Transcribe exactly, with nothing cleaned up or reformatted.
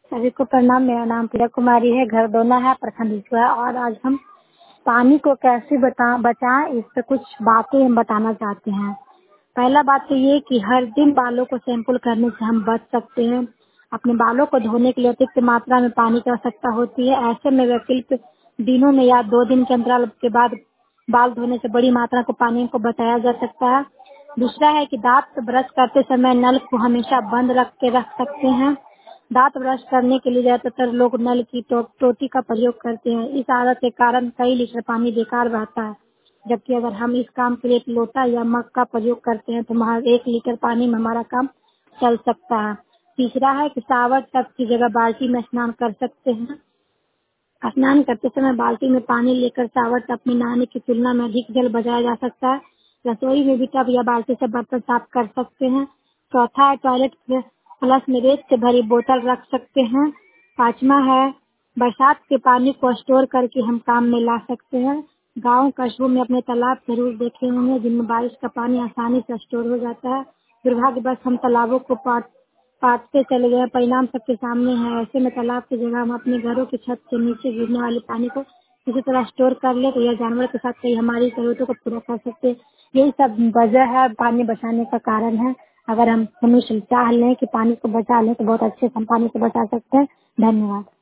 सभी को प्रणाम। मेरा नाम प्रिया कुमारी है, घर दोना है, प्रखंड इसको है। और आज हम पानी को कैसे बता बचाएं इस पे कुछ बातें हम बताना चाहते हैं। पहला बात तो ये कि हर दिन बालों को शैम्पूल करने से हम बच सकते हैं। अपने बालों को धोने के लिए अतिरिक्त मात्रा में पानी की आवश्यकता होती है। ऐसे में वैकल्पिक दिनों में या दो दिन के अंतराल के बाद बाल धोने से बड़ी मात्रा को पानी को बचाया जा सकता है। दूसरा है कि दांत ब्रश करते समय नल को हमेशा बंद रख के रख सकते हैं। दांत ब्रश करने के लिए ज्यादातर लोग नल की टो, टोटी का प्रयोग करते हैं। इस आदत के कारण कई लीटर पानी बेकार बहता है, जबकि अगर हम इस काम के लिए एक लोटा या मग का प्रयोग करते हैं तो महज एक लीटर पानी में हमारा काम चल सकता है। तीसरा है कि शावर टब की जगह बाल्टी में स्नान कर सकते हैं। स्नान करते समय बाल्टी में पानी लेकर शावर टब में नहाने की तुलना में अधिक जल बचाया जा सकता है। रसोई में भी टब या बाल्टी से बर्तन साफ कर सकते हैं। चौथा है टॉयलेट फ्लश में रेत से भरी बोतल रख सकते हैं। पांचवा है बरसात के पानी को स्टोर करके हम काम में ला सकते हैं। गांव कस्बों में अपने तालाब जरूर देखे होंगे जिनमें बारिश का पानी आसानी से स्टोर हो जाता है। दुर्भाग्यवश हम तालाबों को पाट पाटते चले गए, परिणाम सबके सामने है। ऐसे में तालाब की जगह हम अपने घरों की छत से नीचे गिरने वाले पानी को किसी तरह स्टोर कर ले तो यह जानवर के साथ कई हमारी जरूरतों को पूरा कर सकते हैं। यही सब वजह है पानी बचाने का कारण है। अगर हम मनुष्य चाह लें कि पानी को बचा लें तो बहुत अच्छे से हम पानी को बचा सकते हैं। धन्यवाद।